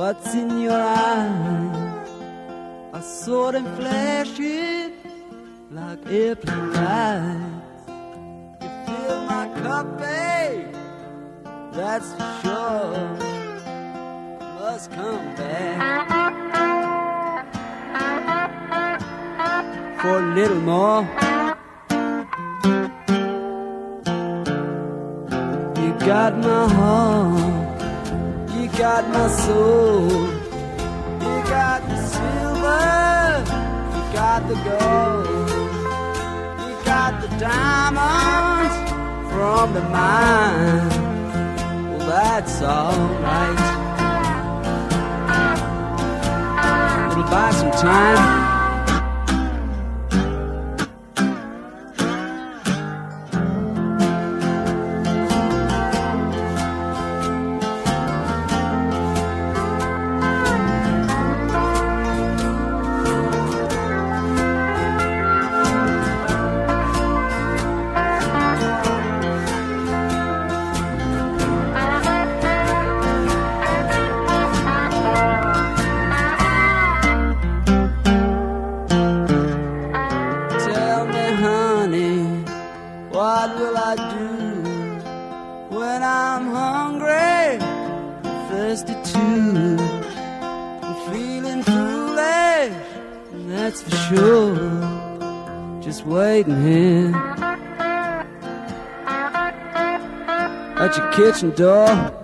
What's in your eyes are sort and flashing like airplane lights. You fill my cup, babe, that's for sure. You must come back for a little more. You got my heart, you got my soul, you got the silver, you got the gold, you got the diamonds from the mine. Well, that's alright. It'll buy some time. What will I do when I'm hungry, thirsty too? I'm feeling foolish, that's for sure. Just waiting here at your kitchen door.